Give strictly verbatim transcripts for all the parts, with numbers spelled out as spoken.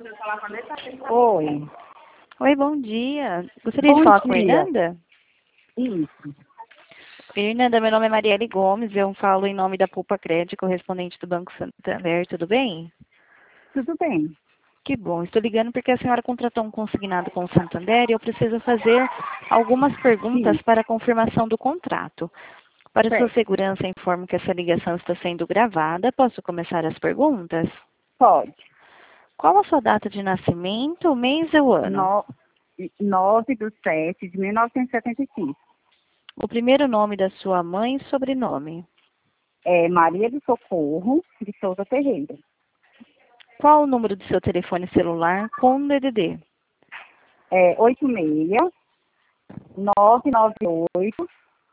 Oi. Oi, bom dia. Gostaria Bom de falar com a dia. Hernanda? Isso. Hernanda, meu nome é Marielle Gomes, eu falo em nome da Pulpa Crédito, correspondente do Banco Santander, tudo bem? Tudo bem. Que bom, estou ligando porque a senhora contratou um consignado com o Santander e eu preciso fazer algumas perguntas Sim. para a confirmação do contrato. Para sua Certo. segurança, informo que essa ligação está sendo gravada. Posso começar as perguntas? Pode. Qual a sua data de nascimento, o mês e o ano? No... nove de sete de mil novecentos e setenta e cinco. O primeiro nome da sua mãe e sobrenome. É Maria do Socorro de Souza Ferreira. Qual o número do seu telefone celular com D D D? É oito seis nove nove oito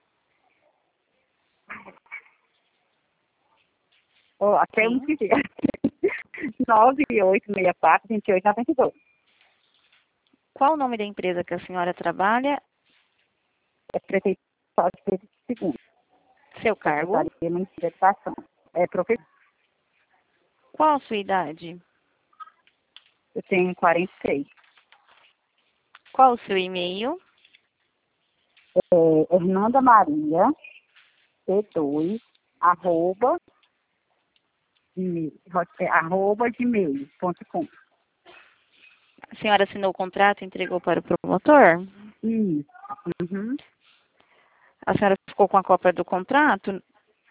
oh, até eu me Sim. esqueci. nove oito seis quatro dois oito nove dois. Qual o nome da empresa que a senhora trabalha? É Prefeitura de Pedro segundo. Seu cargo? Secretaria Municipal de Educação. É professor. Qual a sua idade? Eu tenho quarenta e seis. Qual o seu e-mail? É Hernanda Maria P dois arroba gmail, é, arroba gmail ponto com. A senhora assinou o contrato e entregou para o promotor? Isso. Uhum. A senhora ficou com a cópia do contrato?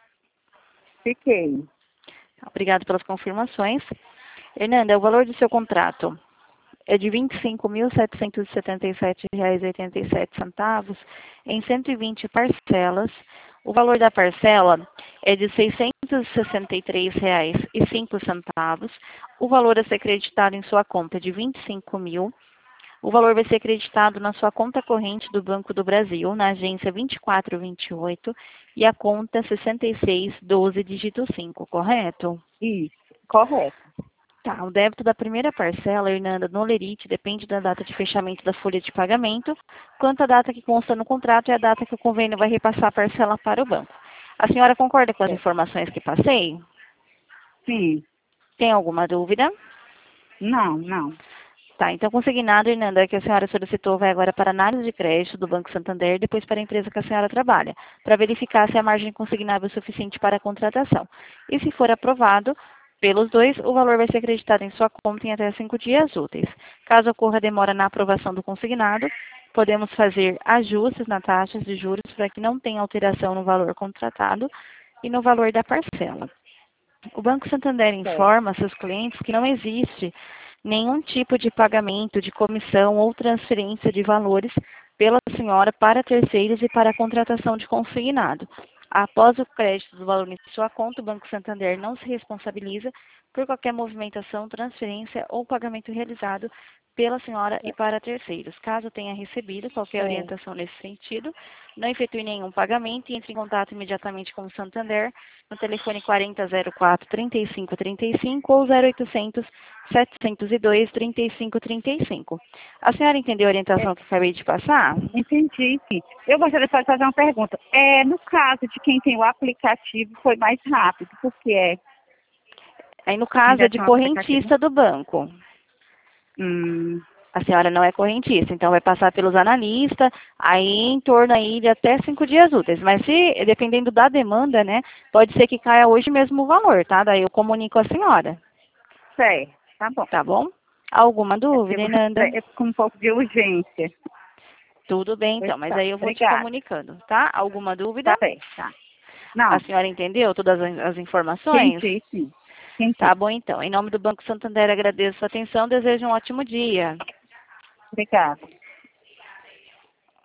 Fiquei. Obrigada pelas confirmações. Hernanda, o valor do seu contrato é de vinte e cinco mil setecentos e setenta e sete reais e oitenta e sete centavos em cento e vinte parcelas. O valor da parcela é de seiscentos e sessenta e três reais e cinco centavos. O valor a ser creditado em sua conta é de vinte e cinco mil. O valor vai ser creditado na sua conta corrente do Banco do Brasil, na agência vinte e quatro vinte e oito e a conta sessenta e seis doze, dígito cinco, correto? Isso. Correto. Tá, o débito da primeira parcela, Hernanda, no Lerite, depende da data de fechamento da folha de pagamento, quanto a data que consta no contrato é a data que o convênio vai repassar a parcela para o banco. A senhora concorda com as É. informações que passei? Sim. Tem alguma dúvida? Não, não. Tá, então consignado, Hernanda, que a senhora solicitou vai agora para a análise de crédito do Banco Santander, depois para a empresa que a senhora trabalha, para verificar se a margem consignável é suficiente para a contratação. E se for aprovado pelos dois, o valor vai ser acreditado em sua conta em até cinco dias úteis. Caso ocorra demora na aprovação do consignado, podemos fazer ajustes na taxa de juros para que não tenha alteração no valor contratado e no valor da parcela. O Banco Santander Certo. informa seus clientes que não existe nenhum tipo de pagamento de comissão ou transferência de valores pela senhora para terceiros e para a contratação de consignado. Após o crédito do valor em sua conta, o Banco Santander não se responsabiliza por qualquer movimentação, transferência ou pagamento realizado pela senhora e para terceiros. Caso tenha recebido qualquer Certo. orientação nesse sentido, não efetue nenhum pagamento e entre em contato imediatamente com o Santander no telefone quarenta zero quatro, trinta e cinco trinta e cinco ou zero oitocentos, setecentos e dois, trinta e cinco trinta e cinco. A senhora entendeu a É, orientação que eu acabei de passar? entendi, sim. Eu gostaria só de fazer uma pergunta. É, no caso de quem tem o aplicativo, foi mais rápido, porque é, Aí, no quem caso, já é de tem um aplicativo. correntista do banco. Hum, A senhora não é correntista, então vai passar pelos analistas, aí em torno aí de até cinco dias úteis. Mas se, dependendo da demanda, né, pode ser que caia hoje mesmo o valor, tá? Daí eu comunico a senhora, certo, tá bom. tá bom? Alguma É porque dúvida, Inanda? é com um pouco de urgência. Tudo bem, Pois então, mas tá, aí eu vou te obrigada. comunicando, tá? Alguma dúvida? Tá bem, tá. A Não, senhora entendeu todas as as informações? entendi, sim. Entendi. Tá bom, então. Em nome do Banco Santander, agradeço a atenção, desejo um ótimo dia. Obrigada.